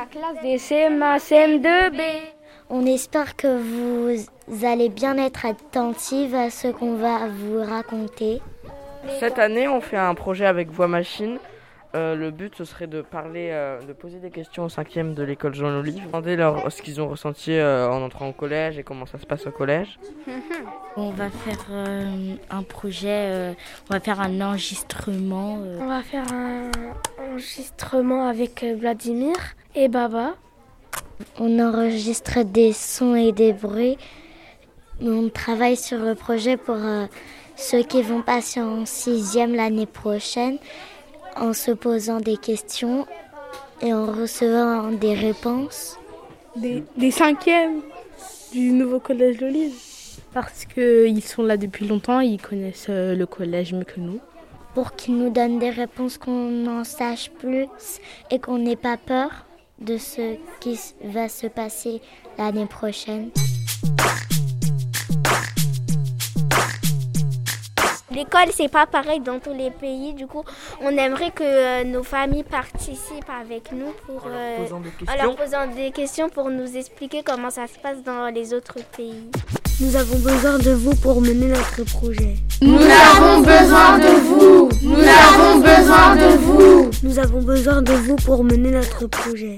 la classe des CM1, CM2B. On espère que vous allez bien être attentifs à ce qu'on va vous raconter. Cette année, on fait un projet avec Voix Machine. Le but, ce serait de poser des questions aux 5e de l'école Jean Olive, demander ce qu'ils ont ressenti en entrant au collège et comment ça se passe au collège. On va faire un projet, on va faire un enregistrement. On va faire un enregistrement avec Vladimir et Baba. On enregistre des sons et des bruits. On travaille sur le projet pour ceux qui vont passer en 6e l'année prochaine, en se posant des questions et en recevant des réponses. Des 5e du nouveau collège d'Olive. Parce qu'ils sont là depuis longtemps, ils connaissent le collège mieux que nous. Pour qu'ils nous donnent des réponses, qu'on en sache plus et qu'on n'ait pas peur de ce qui va se passer l'année prochaine. L'école, c'est pas pareil dans tous les pays. Du coup, on aimerait que nos familles participent avec nous en leur posant des questions pour nous expliquer comment ça se passe dans les autres pays. Nous avons besoin de vous pour mener notre projet. Nous avons besoin de vous. Nous avons besoin de vous. Nous avons besoin de vous pour mener notre projet.